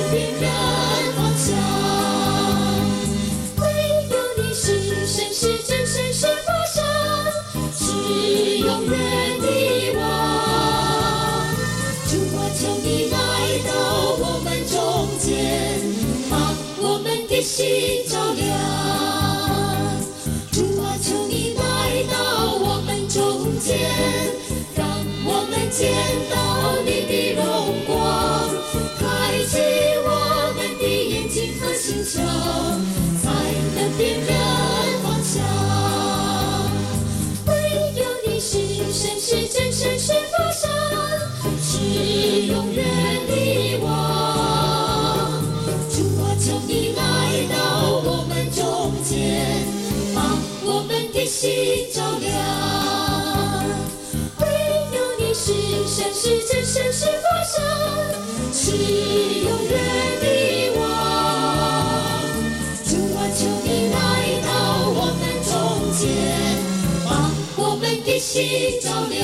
辨人方向。唯有你是神，是真神，是活神，是永远的王。主啊，求你来到我们中间，把我们的心照亮。主啊，求你来到我们中间，让我们见到你的荣光，开启我们的眼睛和心窍，才能辨认方向。唯有你是神，是真神，是活神，是永远的王。主啊，求你来到我们中间，把我们的心照亮。唯有你是神，是真神，是活神，是永远的王。主啊，求你来到我们中间，把我们的心照亮。